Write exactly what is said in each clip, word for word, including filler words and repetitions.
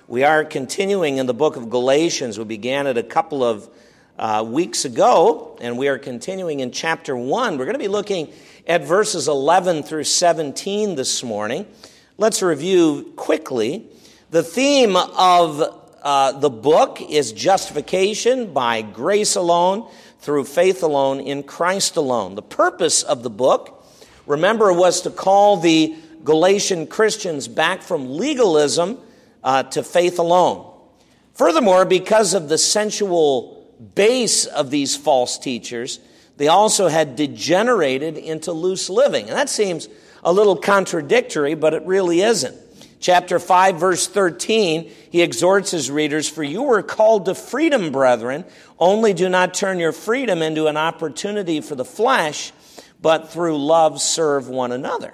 We are continuing in the book of Galatians. We began it a couple of uh, weeks ago, and we are continuing in chapter one. We're going to be looking at verses eleven through seventeen this morning. Let's review quickly. The theme of uh, the book is justification by grace alone, through faith alone, in Christ alone. The purpose of the book, remember, was to call the Galatian Christians back from legalism Uh, to faith alone. Furthermore, because of the sensual base of these false teachers, they also had degenerated into loose living. And that seems a little contradictory, but it really isn't. Chapter five, verse thirteen, he exhorts his readers, "For you were called to freedom, brethren, only do not turn your freedom into an opportunity for the flesh, but through love serve one another."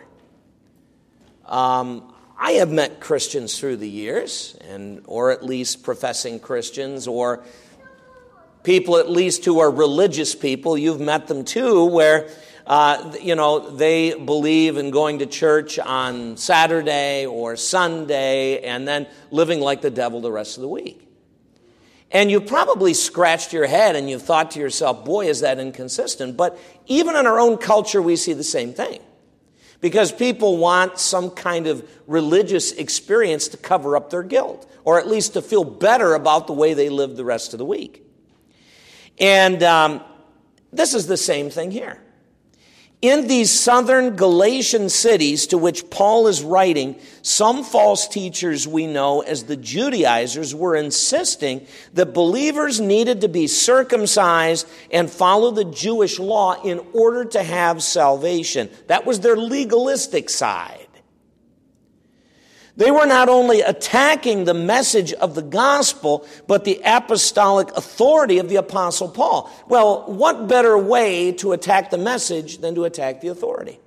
Um... I have met Christians through the years, and or at least professing Christians, or people at least who are religious people. You've met them too, where uh, you know they believe in going to church on Saturday or Sunday, and then living like the devil the rest of the week. And you probably scratched your head and you've thought to yourself, "Boy, is that inconsistent." But even in our own culture, we see the same thing. Because people want some kind of religious experience to cover up their guilt, or at least to feel better about the way they live the rest of the week. And um, this is the same thing here. In these southern Galatian cities to which Paul is writing, some false teachers we know as the Judaizers were insisting that believers needed to be circumcised and follow the Jewish law in order to have salvation. That was their legalistic side. They were not only attacking the message of the gospel, but the apostolic authority of the Apostle Paul. Well, what better way to attack the message than to attack the authority?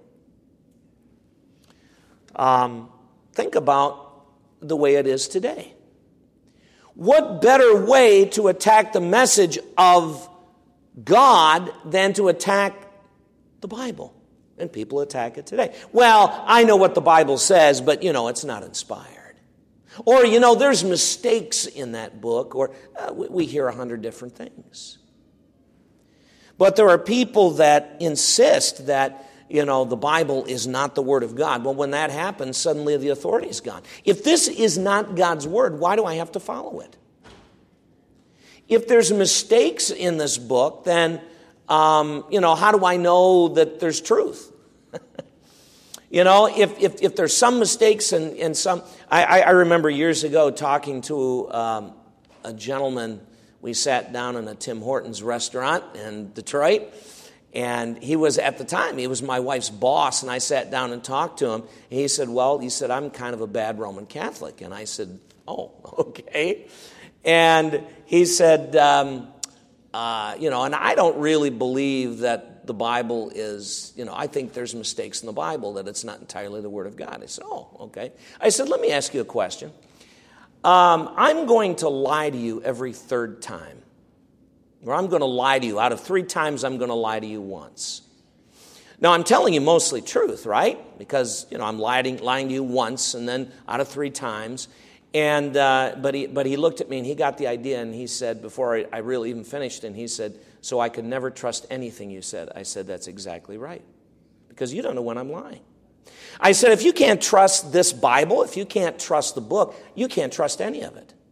Um, think about the way it is today. What better way to attack the message of God than to attack the Bible? And people attack it today. Well, I know what the Bible says, but, you know, it's not inspired. Or, you know, there's mistakes in that book, or uh, we hear a hundred different things. But there are people that insist that, you know, the Bible is not the Word of God. Well, when that happens, suddenly the authority is gone. If this is not God's Word, why do I have to follow it? If there's mistakes in this book, then Um, you know, how do I know that there's truth? you know, if, if if there's some mistakes and, and some... I, I remember years ago talking to um, a gentleman. We sat down in a Tim Hortons restaurant in Detroit, and he was, at the time, he was my wife's boss, and I sat down and talked to him, and he said, well, he said, I'm kind of a bad Roman Catholic. And I said, oh, okay. And he said... Um, Uh, you know, and I don't really believe that the Bible is, you know, I think there's mistakes in the Bible, that it's not entirely the Word of God. I said, oh, okay. I said, let me ask you a question. Um, I'm going to lie to you every third time. Or I'm going to lie to you. Out of three times, I'm going to lie to you once. Now, I'm telling you mostly truth, right? Because, you know, I'm lying, lying to you once, and then out of three times. And uh, but he but he looked at me and he got the idea, and he said, before I, I really even finished, and he said, so I could never trust anything you said. I said, that's exactly right, because you don't know when I'm lying. I said, if you can't trust this Bible, if you can't trust the book, you can't trust any of it.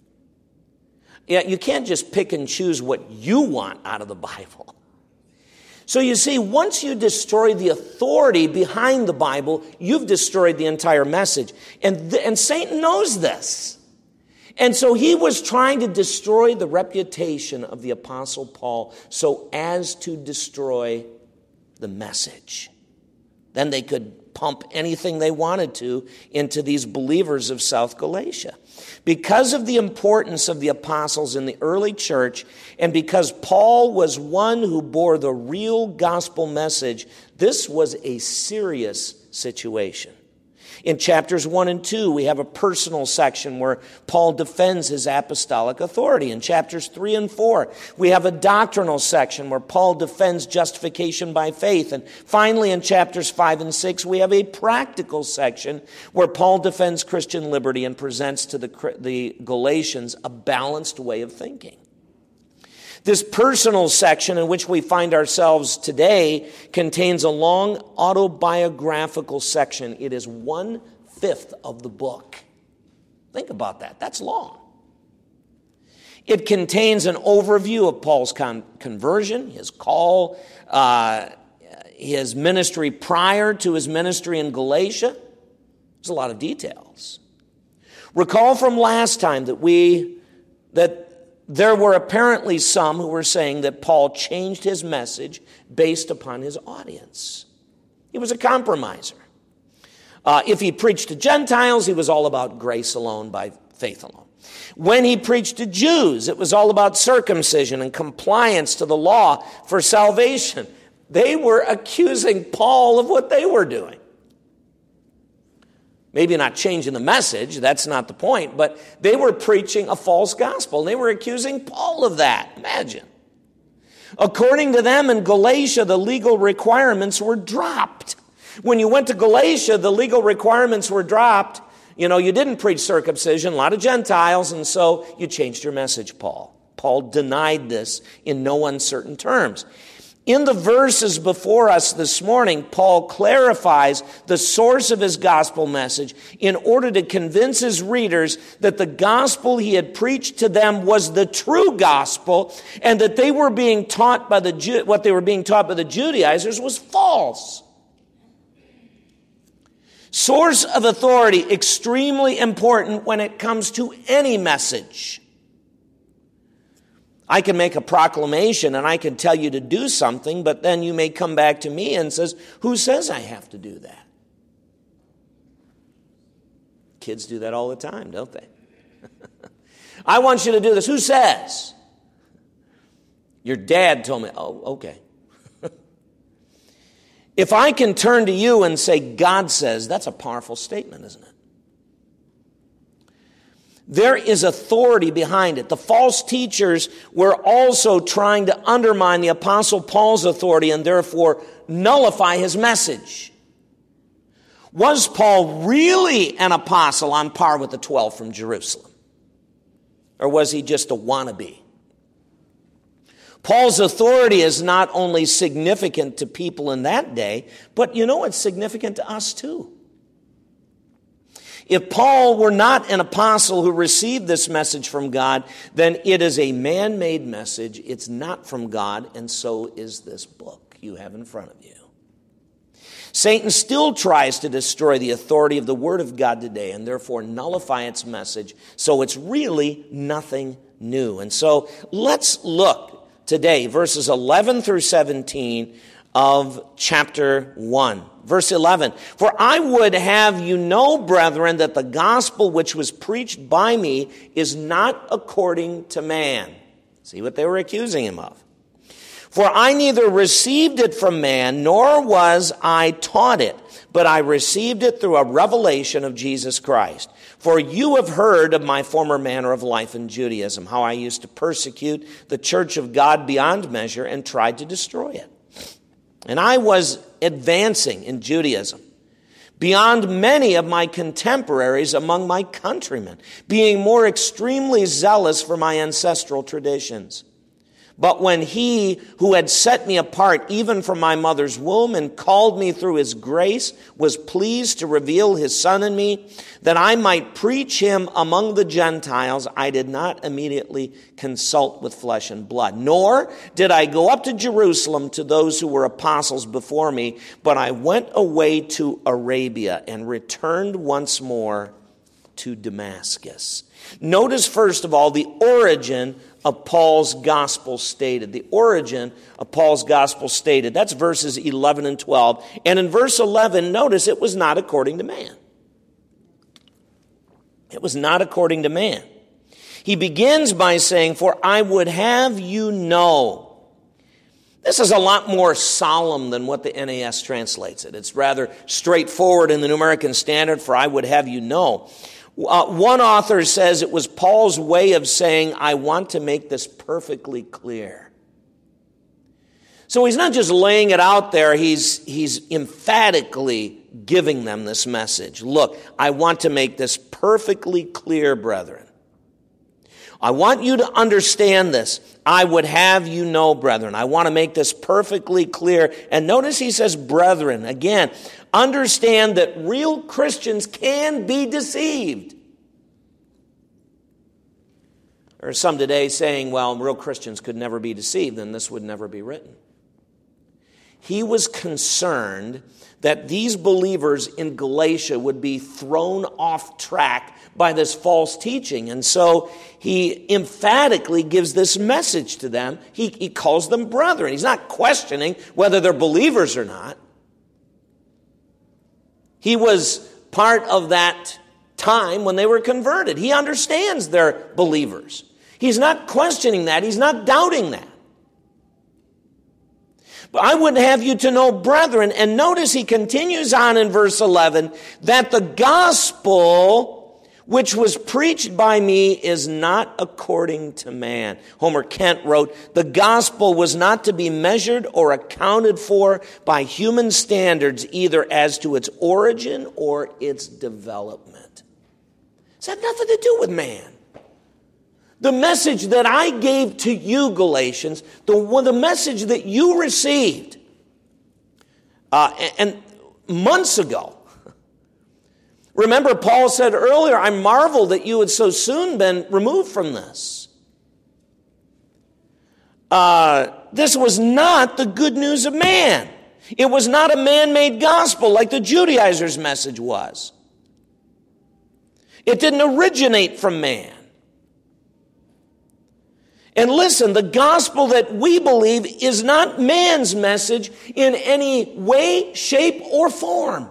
Yeah, you can't just pick and choose what you want out of the Bible. So you see, once you destroy the authority behind the Bible, you've destroyed the entire message. And, th- and Satan knows this. And so he was trying to destroy the reputation of the Apostle Paul so as to destroy the message. Then they could pump anything they wanted to into these believers of South Galatia. Because of the importance of the apostles in the early church, and because Paul was one who bore the real gospel message, this was a serious situation. In chapters one and two, we have a personal section where Paul defends his apostolic authority. In chapters three and four, we have a doctrinal section where Paul defends justification by faith. And finally, in chapters five and six, we have a practical section where Paul defends Christian liberty and presents to the, the Galatians a balanced way of thinking. This personal section in which we find ourselves today contains a long autobiographical section. It is one-fifth of the book. Think about that. That's long. It contains an overview of Paul's con- conversion, his call, uh, his ministry prior to his ministry in Galatia. There's a lot of details. Recall from last time that we, that there were apparently some who were saying that Paul changed his message based upon his audience. He was a compromiser. Uh, if he preached to Gentiles, he was all about grace alone by faith alone. When he preached to Jews, it was all about circumcision and compliance to the law for salvation. They were accusing Paul of what they were doing. Maybe not changing the message, that's not the point, but they were preaching a false gospel. They were accusing Paul of that. Imagine. According to them in Galatia, the legal requirements were dropped. When you went to Galatia, the legal requirements were dropped. You know, you didn't preach circumcision, a lot of Gentiles, and so you changed your message, Paul. Paul denied this in no uncertain terms. In the verses before us this morning, Paul clarifies the source of his gospel message in order to convince his readers that the gospel he had preached to them was the true gospel and that they were being taught by the Ju- what they were being taught by the Judaizers was false. Source of authority, extremely important when it comes to any message. I can make a proclamation and I can tell you to do something, but then you may come back to me and says, who says I have to do that? Kids do that all the time, don't they? I want you to do this. Who says? Your dad told me. Oh, okay. If I can turn to you and say, God says, that's a powerful statement, isn't it? There is authority behind it. The false teachers were also trying to undermine the Apostle Paul's authority and therefore nullify his message. Was Paul really an apostle on par with the twelve from Jerusalem? Or was he just a wannabe? Paul's authority is not only significant to people in that day, but you know it's significant to us too. If Paul were not an apostle who received this message from God, then it is a man-made message. It's not from God, and so is this book you have in front of you. Satan still tries to destroy the authority of the Word of God today and therefore nullify its message, so it's really nothing new. And so let's look today, verses eleven through seventeen of chapter one. Verse eleven, for I would have you know, brethren, that the gospel which was preached by me is not according to man. See what they were accusing him of. For I neither received it from man, nor was I taught it, but I received it through a revelation of Jesus Christ. For you have heard of my former manner of life in Judaism, how I used to persecute the church of God beyond measure and tried to destroy it. And I was advancing in Judaism beyond many of my contemporaries among my countrymen, being more extremely zealous for my ancestral traditions. But when he who had set me apart even from my mother's womb and called me through his grace was pleased to reveal his Son in me, that I might preach him among the Gentiles, I did not immediately consult with flesh and blood. Nor did I go up to Jerusalem to those who were apostles before me, but I went away to Arabia and returned once more to Damascus. Notice, first of all, the origin of Paul's gospel stated. The origin of Paul's gospel stated. That's verses eleven and twelve. And in verse eleven, notice it was not according to man. It was not according to man. He begins by saying, for I would have you know. This is a lot more solemn than what the N A S translates it. It's rather straightforward in the New American Standard, for I would have you know. Uh, one author says it was Paul's way of saying, I want to make this perfectly clear. So he's not just laying it out there, he's, he's emphatically giving them this message. Look, I want to make this perfectly clear, brethren. I want you to understand this. I would have you know, brethren. I want to make this perfectly clear. And notice he says, brethren. Again, understand that real Christians can be deceived. There are some today saying, well, real Christians could never be deceived, then this would never be written. He was concerned that these believers in Galatia would be thrown off track by this false teaching. And so he emphatically gives this message to them. He, he calls them brethren. He's not questioning whether they're believers or not. He was part of that time when they were converted. He understands they're believers. He's not questioning that. He's not doubting that. But I would have you to know, brethren, and notice he continues on in verse eleven, that the gospel which was preached by me is not according to man. Homer Kent wrote, the gospel was not to be measured or accounted for by human standards, either as to its origin or its development. It's had nothing to do with man. The message that I gave to you, Galatians, the, the message that you received, uh, and, and months ago, remember Paul said earlier, I marvel that you had so soon been removed from this. Uh, this was not the good news of man. It was not a man-made gospel like the Judaizers' message was. It didn't originate from man. And listen, the gospel that we believe is not man's message in any way, shape, or form.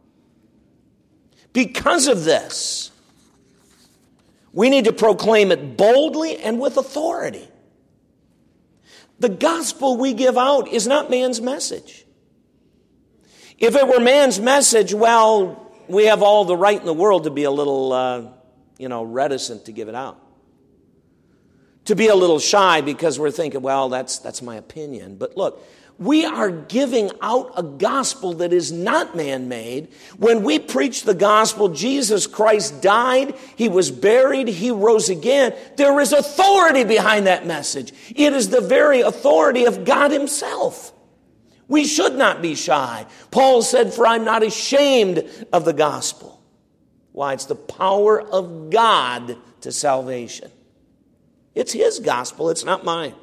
Because of this, we need to proclaim it boldly and with authority. The gospel we give out is not man's message. If it were man's message, well, we have all the right in the world to be a little, uh, you know, reticent to give it out. To be a little shy because we're thinking, well, that's that's my opinion. But look, we are giving out a gospel that is not man-made. When we preach the gospel, Jesus Christ died, he was buried, he rose again. There is authority behind that message. It is the very authority of God himself. We should not be shy. Paul said, for I'm not ashamed of the gospel. Why? It's the power of God to salvation. It's his gospel, it's not mine.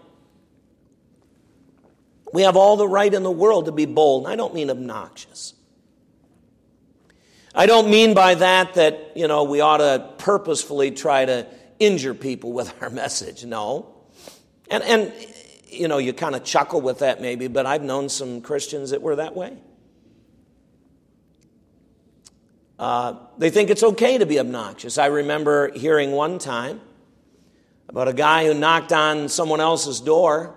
We have all the right in the world to be bold. And I don't mean obnoxious. I don't mean by that that, you know, we ought to purposefully try to injure people with our message. No. And, and you know, you kind of chuckle with that maybe, but I've known some Christians that were that way. Uh, they think it's okay to be obnoxious. I remember hearing one time about a guy who knocked on someone else's door,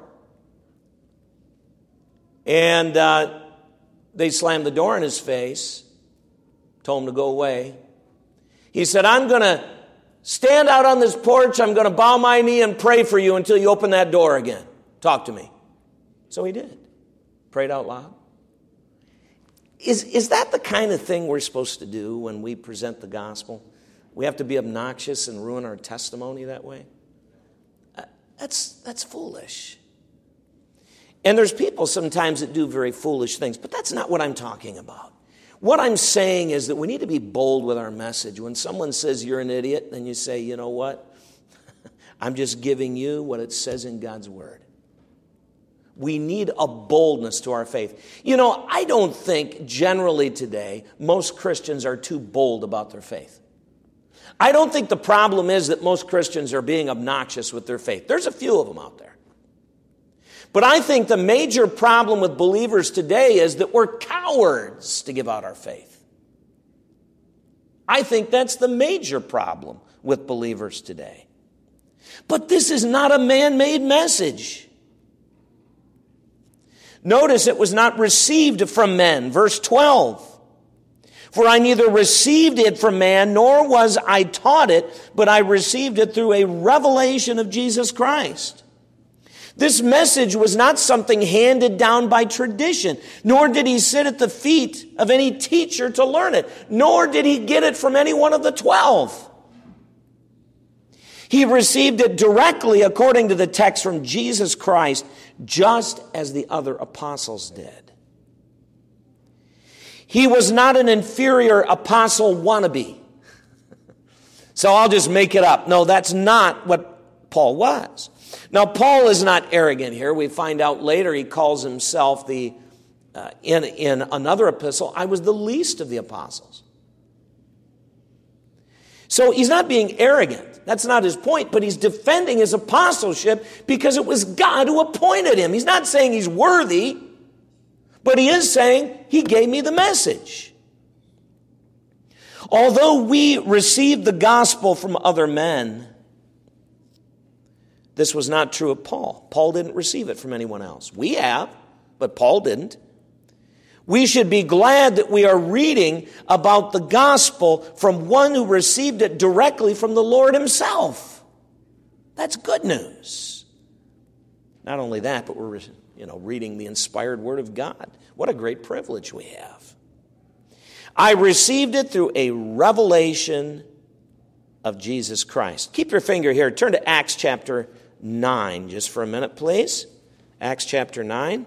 and uh, they slammed the door in his face, told him to go away. He said, I'm going to stand out on this porch, I'm going to bow my knee and pray for you until you open that door again. Talk to me. So he did. Prayed out loud. Is, is that the kind of thing we're supposed to do when we present the gospel? We have to be obnoxious and ruin our testimony that way? That's that's foolish. And there's people sometimes that do very foolish things, but that's not what I'm talking about. What I'm saying is that we need to be bold with our message. When someone says you're an idiot, then you say, you know what? I'm just giving you what it says in God's word. We need a boldness to our faith. You know, I don't think generally today most Christians are too bold about their faith. I don't think the problem is that most Christians are being obnoxious with their faith. There's a few of them out there. But I think the major problem with believers today is that we're cowards to give out our faith. I think that's the major problem with believers today. But this is not a man-made message. Notice it was not received from men. Verse twelve. For I neither received it from man, nor was I taught it, but I received it through a revelation of Jesus Christ. This message was not something handed down by tradition, nor did he sit at the feet of any teacher to learn it, nor did he get it from any one of the twelve. He received it directly, according to the text, from Jesus Christ, just as the other apostles did. He was not an inferior apostle wannabe. So I'll just make it up. No, that's not what Paul was. Now, Paul is not arrogant here. We find out later he calls himself the, uh, in, in another epistle, I was the least of the apostles. So he's not being arrogant. That's not his point, but he's defending his apostleship because it was God who appointed him. He's not saying he's worthy, but he is saying he gave me the message. Although we received the gospel from other men, this was not true of Paul. Paul didn't receive it from anyone else. We have, but Paul didn't. We should be glad that we are reading about the gospel from one who received it directly from the Lord himself. That's good news. Not only that, but we're, you know, reading the inspired word of God. What a great privilege we have. I received it through a revelation of Jesus Christ. Keep your finger here. Turn to Acts chapter nine just for a minute, please. Acts chapter nine.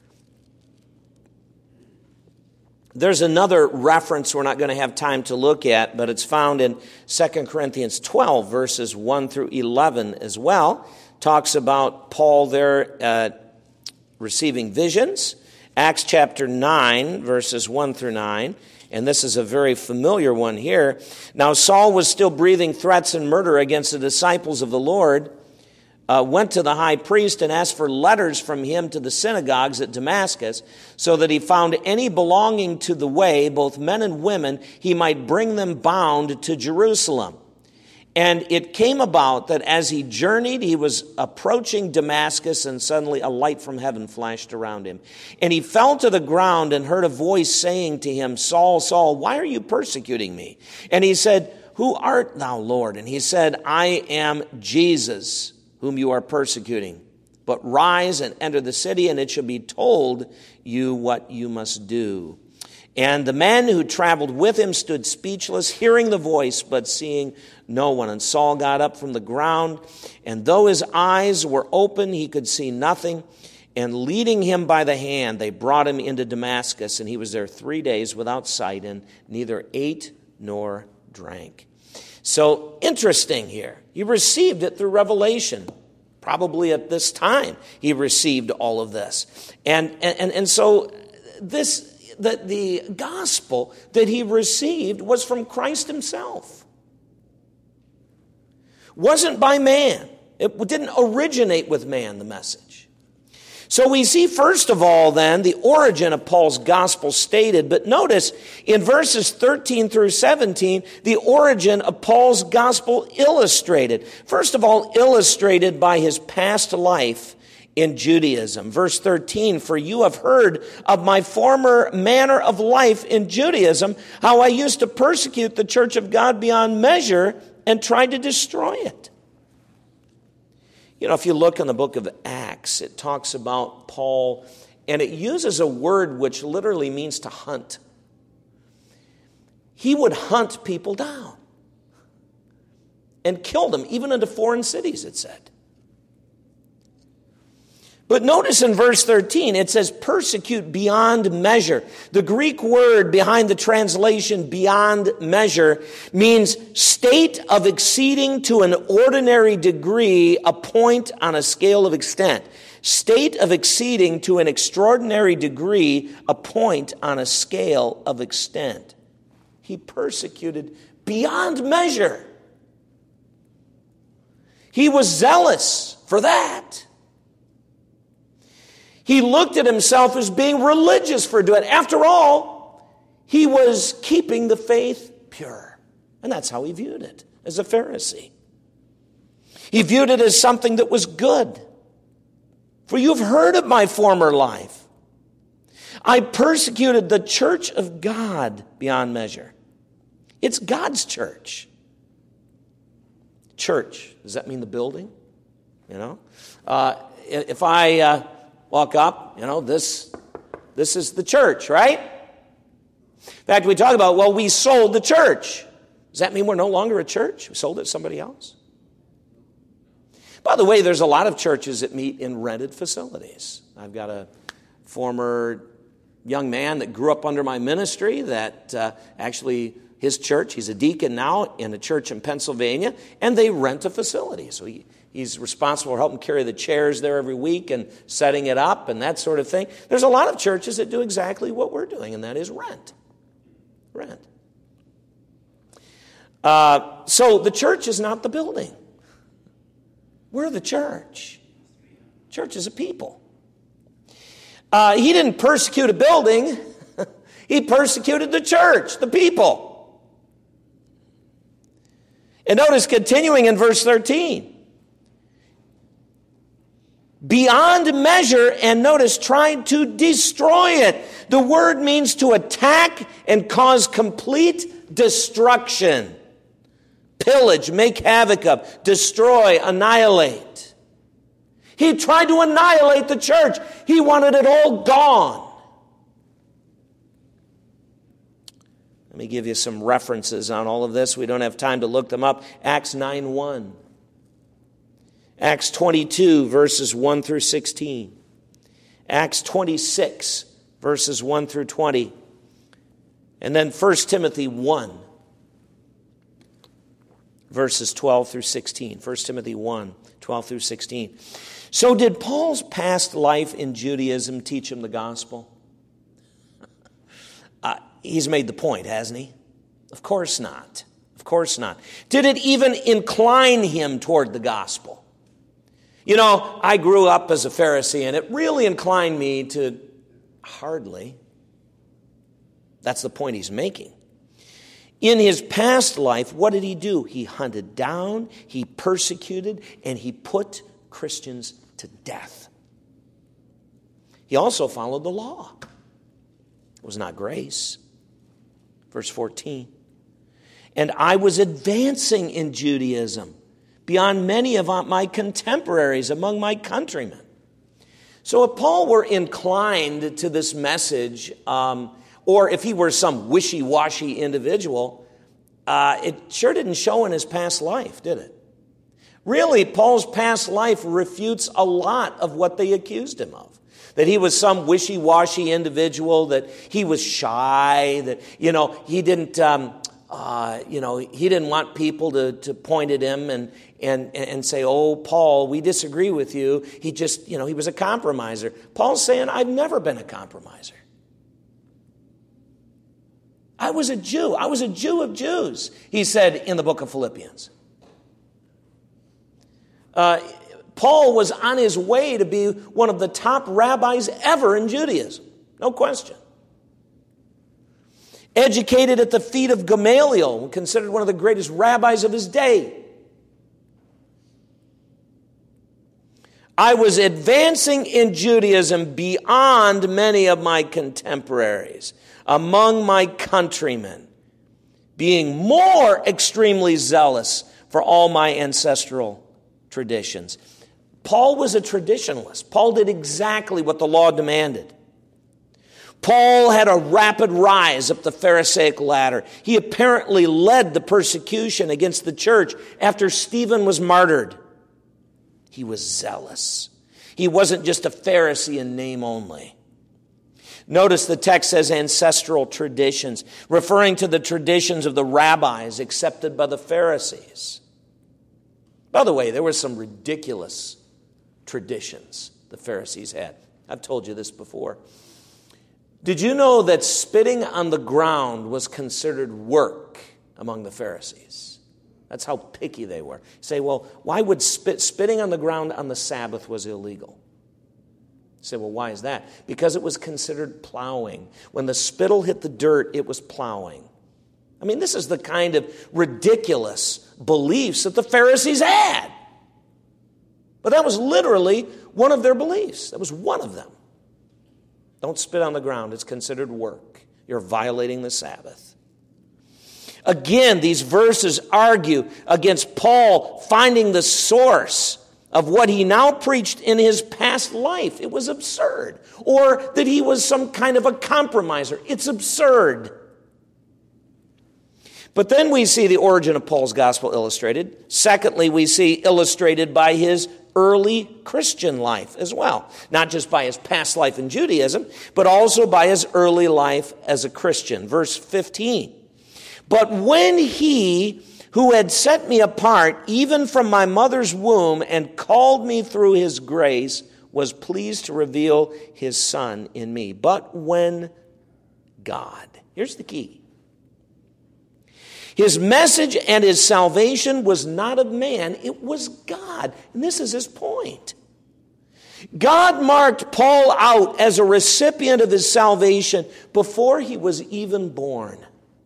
There's another reference we're not going to have time to look at, but it's found in Second Corinthians twelve, verses one through eleven as well. Talks about Paul there uh, receiving visions. Acts chapter nine, verses one through nine. And this is a very familiar one here. Now Saul was still breathing threats and murder against the disciples of the Lord, uh, went to the high priest and asked for letters from him to the synagogues at Damascus, so that he found any belonging to the way, both men and women, he might bring them bound to Jerusalem. And it came about that as he journeyed, he was approaching Damascus, and suddenly a light from heaven flashed around him. And he fell to the ground and heard a voice saying to him, Saul, Saul, why are you persecuting me? And he said, who art thou, Lord? And he said, I am Jesus, whom you are persecuting. But rise and enter the city, and it shall be told you what you must do. And the men who traveled with him stood speechless, hearing the voice, but seeing no one. And Saul got up from the ground, and though his eyes were open, he could see nothing. And leading him by the hand, they brought him into Damascus, and he was there three days without sight, and neither ate nor drank. So, interesting here. He received it through revelation. Probably at this time, he received all of this. And, and, and so, this... that the gospel that he received was from Christ himself. Wasn't by man. It didn't originate with man, the message. So we see, first of all, then, the origin of Paul's gospel stated. But notice, in verses thirteen through seventeen, the origin of Paul's gospel illustrated. First of all, illustrated by his past life in Judaism. Verse thirteen, for you have heard of my former manner of life in Judaism, how I used to persecute the church of God beyond measure and tried to destroy it. You know, if you look in the book of Acts, it talks about Paul, and it uses a word which literally means to hunt. He would hunt people down and kill them, even into foreign cities, it said. But notice in verse thirteen, it says persecute beyond measure. The Greek word behind the translation beyond measure means state of exceeding to an ordinary degree a point on a scale of extent. State of exceeding to an extraordinary degree a point on a scale of extent. He persecuted beyond measure. He was zealous for that. He looked at himself as being religious for doing it. After all, he was keeping the faith pure. And that's how he viewed it, as a Pharisee. He viewed it as something that was good. For you've heard of my former life. I persecuted the church of God beyond measure. It's God's church. Church, does that mean the building? You know? Uh, if I uh, walk up, you know, this, this is the church, right? In fact, we talk about, well, we sold the church. Does that mean we're no longer a church? We sold it to somebody else? By the way, there's a lot of churches that meet in rented facilities. I've got a former young man that grew up under my ministry that uh, actually his church, he's a deacon now in a church in Pennsylvania, and they rent a facility. So he, he's responsible for helping carry the chairs there every week and setting it up and that sort of thing. There's a lot of churches that do exactly what we're doing, and that is rent. Rent. Uh, so the church is not the building. We're the church. Church is a people. Uh, he didn't persecute a building. He persecuted the church, the people. And notice continuing in verse thirteen. Beyond measure, and notice, tried to destroy it. The word means to attack and cause complete destruction. Pillage, make havoc of, destroy, annihilate. He tried to annihilate the church. He wanted it all gone. Let me give you some references on all of this. We don't have time to look them up. Acts nine one. Acts twenty-two, verses one through sixteen. Acts twenty-six, verses one through twenty. And then First Timothy one. Verses twelve through sixteen. First Timothy one, twelve through sixteen. So did Paul's past life in Judaism teach him the gospel? Uh, he's made the point, hasn't he? Of course not. Of course not. Did it even incline him toward the gospel? You know, I grew up as a Pharisee, and it really inclined me to hardly. That's the point he's making. In his past life, what did he do? He hunted down, he persecuted, and he put Christians to death. He also followed the law. It was not grace. Verse fourteen. And I was advancing in Judaism beyond many of my contemporaries among my countrymen. So if Paul were inclined to this message, um, or if he were some wishy-washy individual, uh, it sure didn't show in his past life, did it? Really, Paul's past life refutes a lot of what they accused him of. That he was some wishy-washy individual, that he was shy, that, you know, he didn't, um, uh, you know, he didn't want people to, to point at him and, and, and say, oh, Paul, we disagree with you. He just, you know, he was a compromiser. Paul's saying, I've never been a compromiser. I was a Jew. I was a Jew of Jews, he said in the book of Philippians. Uh, Paul was on his way to be one of the top rabbis ever in Judaism. No question. Educated at the feet of Gamaliel, considered one of the greatest rabbis of his day. I was advancing in Judaism beyond many of my contemporaries, among my countrymen, being more extremely zealous for all my ancestral traditions. Paul was a traditionalist. Paul did exactly what the law demanded. Paul had a rapid rise up the Pharisaic ladder. He apparently led the persecution against the church after Stephen was martyred. He was zealous. He wasn't just a Pharisee in name only. Notice the text says ancestral traditions, referring to the traditions of the rabbis accepted by the Pharisees. By the way, there were some ridiculous traditions the Pharisees had. I've told you this before. Did you know that spitting on the ground was considered work among the Pharisees? That's how picky they were. You say, well, why would spit, spitting on the ground on the Sabbath was illegal? You say, well, why is that? Because it was considered plowing. When the spittle hit the dirt, it was plowing. I mean, this is the kind of ridiculous beliefs that the Pharisees had. But that was literally one of their beliefs. That was one of them. Don't spit on the ground. It's considered work. You're violating the Sabbath. Again, these verses argue against Paul finding the source of what he now preached in his past life. It was absurd. Or that he was some kind of a compromiser. It's absurd. But then we see the origin of Paul's gospel illustrated. Secondly, we see illustrated by his early Christian life as well. Not just by his past life in Judaism, but also by his early life as a Christian. Verse fifteen. But when he who had set me apart, even from my mother's womb, and called me through his grace, was pleased to reveal his Son in me. But when God, here's the key. His message and his salvation was not of man, it was God. And this is his point. God marked Paul out as a recipient of his salvation before he was even born.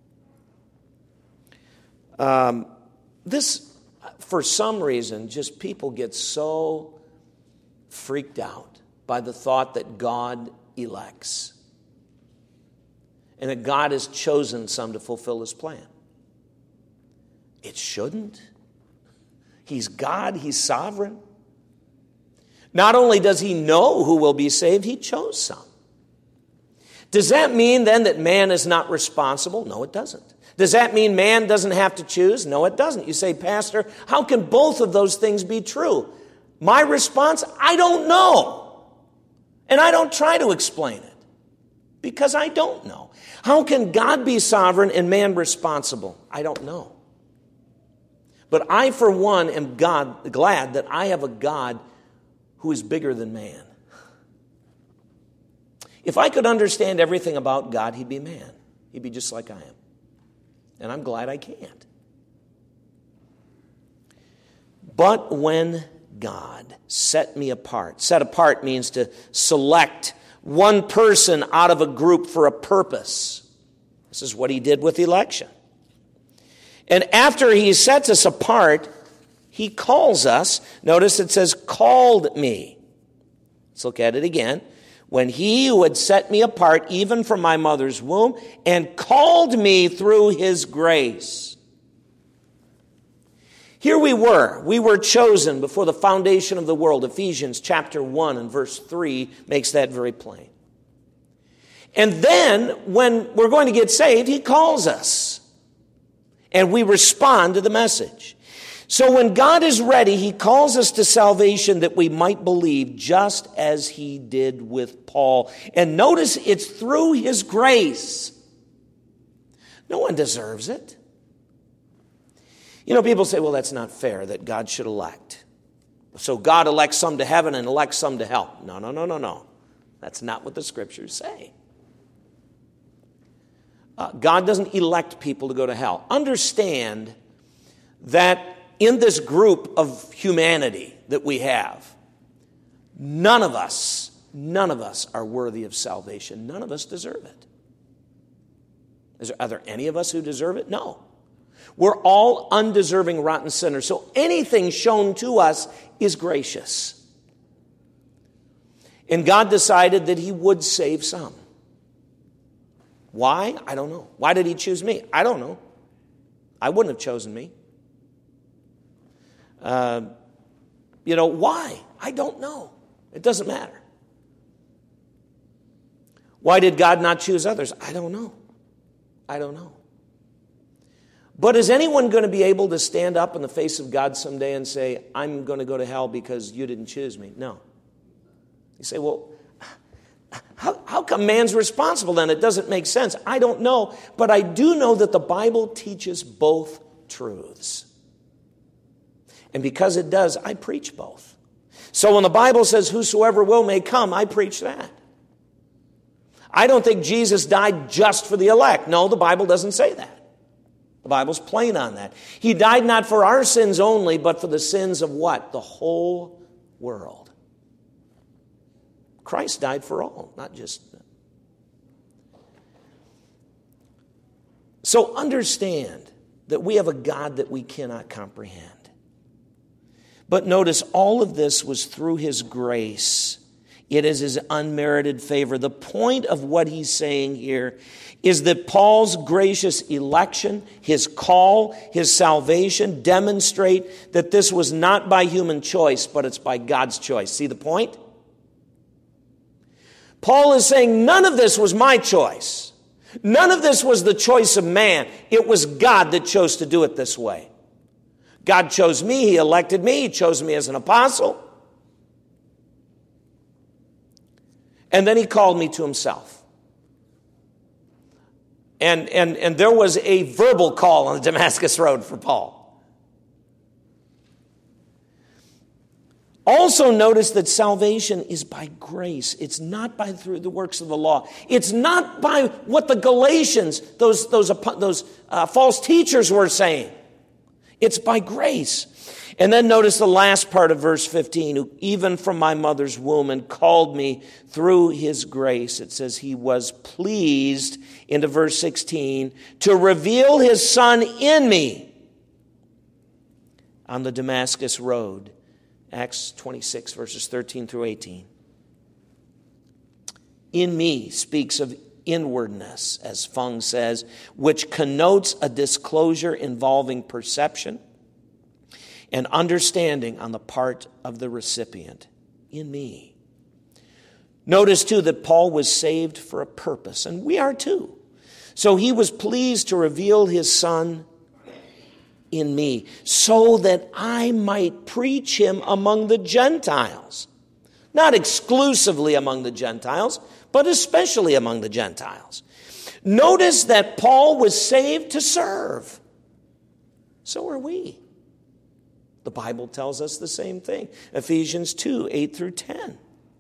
Um, this, for some reason, just people get so freaked out by the thought that God elects and that God has chosen some to fulfill his plan. It shouldn't. He's God. He's sovereign. Not only does he know who will be saved, he chose some. Does that mean then that man is not responsible? No, it doesn't. Does that mean man doesn't have to choose? No, it doesn't. You say, Pastor, how can both of those things be true? My response, I don't know. And I don't try to explain it because I don't know. How can God be sovereign and man responsible? I don't know. But I, for one, am God, glad that I have a God who is bigger than man. If I could understand everything about God, he'd be man. He'd be just like I am. And I'm glad I can't. But when God set me apart, set apart means to select one person out of a group for a purpose. This is what he did with election. And after he sets us apart, he calls us. Notice it says, called me. Let's look at it again. When he who had set me apart, even from my mother's womb, and called me through his grace. Here we were. We were chosen before the foundation of the world. Ephesians chapter one and verse three makes that very plain. And then, when we're going to get saved, he calls us. And we respond to the message. So when God is ready, he calls us to salvation that we might believe just as he did with Paul. And notice it's through his grace. No one deserves it. You know, people say, well, that's not fair that God should elect. So God elects some to heaven and elects some to hell. No, no, no, no, no. That's not what the scriptures say. Uh, God doesn't elect people to go to hell. Understand that in this group of humanity that we have, none of us, none of us are worthy of salvation. None of us deserve it. Is there, are there any of us who deserve it? No. We're all undeserving, rotten sinners. So anything shown to us is gracious. And God decided that he would save some. Why? I don't know. Why did he choose me? I don't know. I wouldn't have chosen me. Uh, you know, why? I don't know. It doesn't matter. Why did God not choose others? I don't know. I don't know. But is anyone going to be able to stand up in the face of God someday and say, I'm going to go to hell because you didn't choose me? No. You say, well, how, how come man's responsible then? It doesn't make sense. I don't know. But I do know that the Bible teaches both truths. And because it does, I preach both. So when the Bible says, whosoever will may come, I preach that. I don't think Jesus died just for the elect. No, the Bible doesn't say that. The Bible's plain on that. He died not for our sins only, but for the sins of what? The whole world. Christ died for all, not just... So understand that we have a God that we cannot comprehend. But notice all of this was through his grace. It is his unmerited favor. The point of what he's saying here is that Paul's gracious election, his call, his salvation demonstrate that this was not by human choice, but it's by God's choice. See the point? Paul is saying none of this was my choice. None of this was the choice of man. It was God that chose to do it this way. God chose me. He elected me. He chose me as an apostle. And then he called me to himself. And, and, and there was a verbal call on the Damascus Road for Paul. Also notice that salvation is by grace. It's not by through the works of the law. It's not by what the Galatians, those, those, those uh, false teachers were saying. It's by grace. And then notice the last part of verse fifteen, who even from my mother's womb and called me through his grace. It says he was pleased, into verse sixteen, to reveal his son in me on the Damascus road. Acts twenty-six, verses thirteen through eighteen. In me speaks of inwardness, as Fung says, which connotes a disclosure involving perception and understanding on the part of the recipient. In me. Notice, too, that Paul was saved for a purpose, and we are too. So he was pleased to reveal his son in me, so that I might preach him among the Gentiles. Not exclusively among the Gentiles, but especially among the Gentiles. Notice that Paul was saved to serve. So are we. The Bible tells us the same thing. Ephesians two, eight through ten.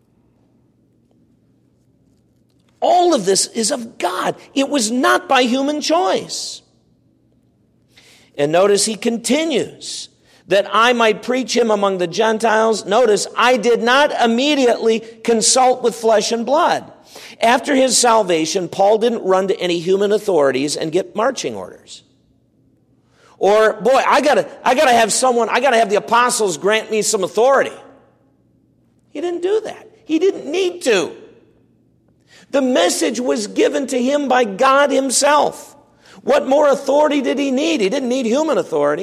All of this is of God. It was not by human choice. And notice he continues, that I might preach him among the Gentiles. Notice, I did not immediately consult with flesh and blood. After his salvation, Paul didn't run to any human authorities and get marching orders. Or, boy, I gotta, I gotta have someone, I gotta have the apostles grant me some authority. He didn't do that. He didn't need to. The message was given to him by God himself. What more authority did he need? He didn't need human authority.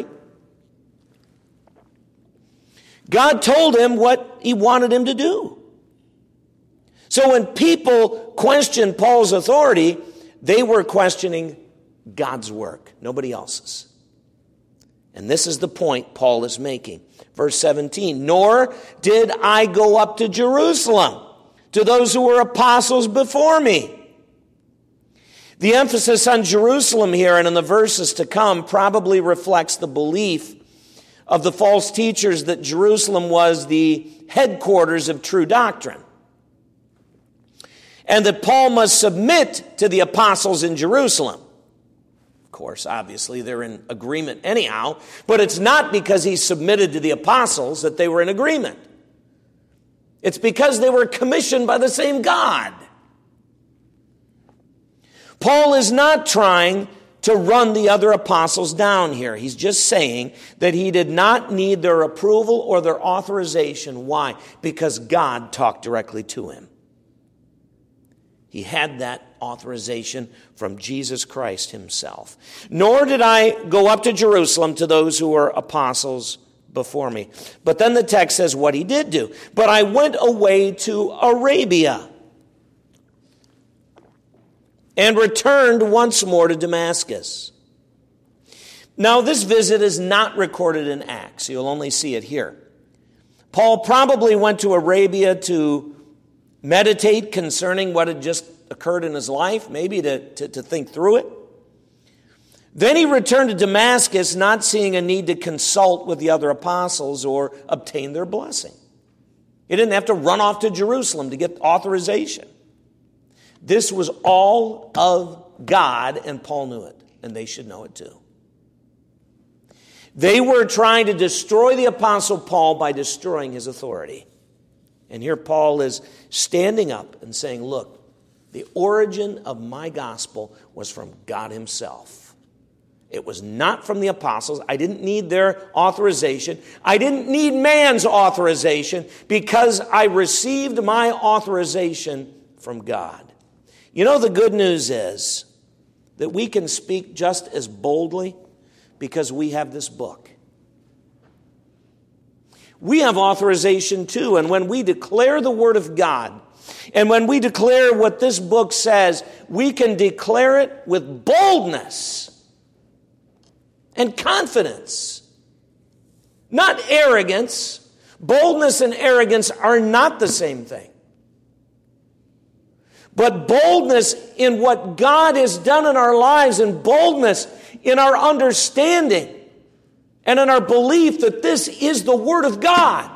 God told him what he wanted him to do. So when people questioned Paul's authority, they were questioning God's work, nobody else's. And this is the point Paul is making. Verse seventeen, nor did I go up to Jerusalem to those who were apostles before me. The emphasis on Jerusalem here and in the verses to come probably reflects the belief of the false teachers that Jerusalem was the headquarters of true doctrine, and that Paul must submit to the apostles in Jerusalem. Of course, obviously, they're in agreement anyhow, but it's not because he submitted to the apostles that they were in agreement. It's because they were commissioned by the same God. Paul is not trying to run the other apostles down here. He's just saying that he did not need their approval or their authorization. Why? Because God talked directly to him. He had that authorization from Jesus Christ himself. Nor did I go up to Jerusalem to those who were apostles before me. But then the text says what he did do. But I went away to Arabia and returned once more to Damascus. Now, this visit is not recorded in Acts. You'll only see it here. Paul probably went to Arabia to meditate concerning what had just occurred in his life, maybe to, to, to think through it. Then he returned to Damascus, not seeing a need to consult with the other apostles or obtain their blessing. He didn't have to run off to Jerusalem to get authorization. This was all of God, and Paul knew it, and they should know it too. They were trying to destroy the apostle Paul by destroying his authority. And here Paul is standing up and saying, look, the origin of my gospel was from God himself. It was not from the apostles. I didn't need their authorization. I didn't need man's authorization because I received my authorization from God. You know, the good news is that we can speak just as boldly because we have this book. We have authorization too, and when we declare the Word of God, and when we declare what this book says, we can declare it with boldness and confidence, not arrogance. Boldness and arrogance are not the same thing. But boldness in what God has done in our lives, and boldness in our understanding and in our belief that this is the Word of God.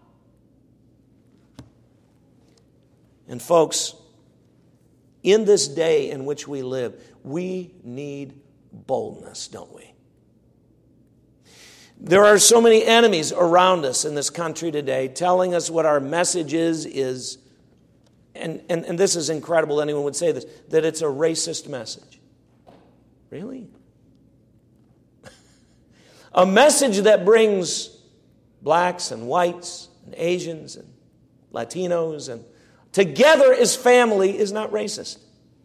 And folks, in this day in which we live, we need boldness, don't we? There are so many enemies around us in this country today telling us what our message is, is and, and, and this is incredible, anyone would say this, that it's a racist message. Really? A message that brings blacks and whites and Asians and Latinos and together as family is not racist.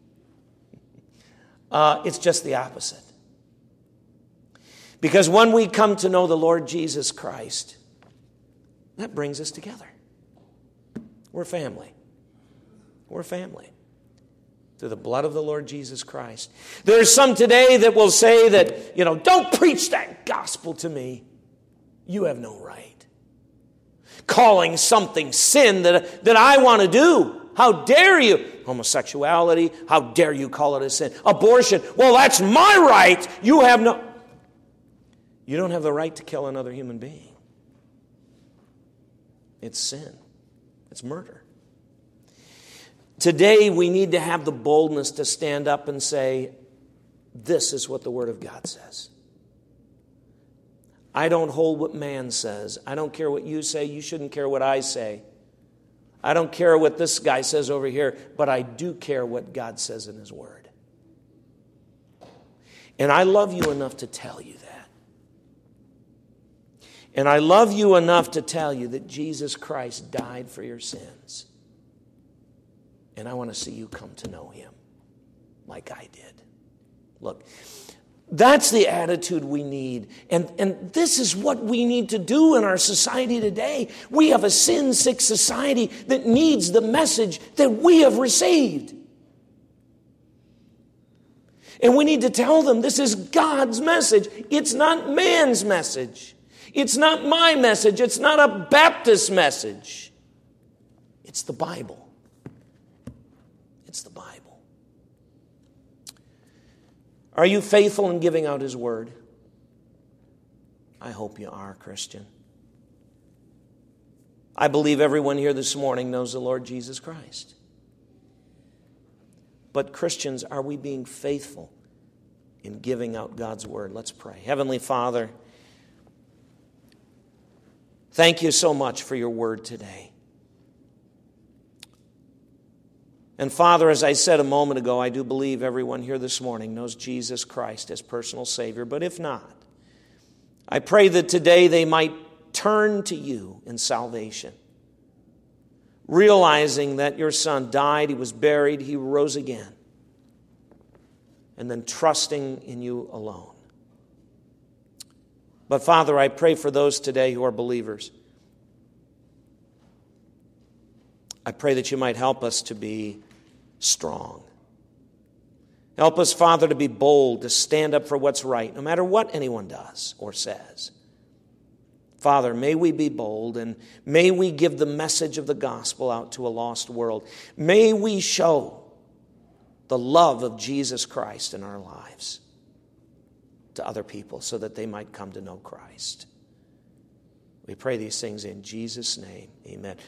Uh, it's just the opposite. Because when we come to know the Lord Jesus Christ, that brings us together. We're family. We're family. Through the blood of the Lord Jesus Christ. There's some today that will say that, you know, don't preach that gospel to me. You have no right. Calling something sin that, that I want to do. How dare you? Homosexuality, how dare you call it a sin? Abortion, well, that's my right. You have no... You don't have the right to kill another human being. It's sin. It's murder. Today, we need to have the boldness to stand up and say, this is what the Word of God says. I don't hold what man says. I don't care what you say. You shouldn't care what I say. I don't care what this guy says over here, but I do care what God says in His Word. And I love you enough to tell you that. And I love you enough to tell you that Jesus Christ died for your sins. And I want to see you come to know Him like I did. Look, that's the attitude we need. And, and this is what we need to do in our society today. We have a sin-sick society that needs the message that we have received. And we need to tell them this is God's message. It's not man's message. It's not my message. It's not a Baptist message. It's the Bible. It's the Bible. Are you faithful in giving out His Word? I hope you are, Christian. I believe everyone here this morning knows the Lord Jesus Christ. But Christians, are we being faithful in giving out God's Word? Let's pray. Heavenly Father, thank you so much for your Word today. And Father, as I said a moment ago, I do believe everyone here this morning knows Jesus Christ as personal Savior. But if not, I pray that today they might turn to you in salvation, realizing that your Son died, He was buried, He rose again, and then trusting in you alone. But Father, I pray for those today who are believers. I pray that you might help us to be strong. Help us, Father, to be bold, to stand up for what's right, no matter what anyone does or says. Father, may we be bold, and may we give the message of the gospel out to a lost world. May we show the love of Jesus Christ in our lives to other people so that they might come to know Christ. We pray these things in Jesus' name. Amen.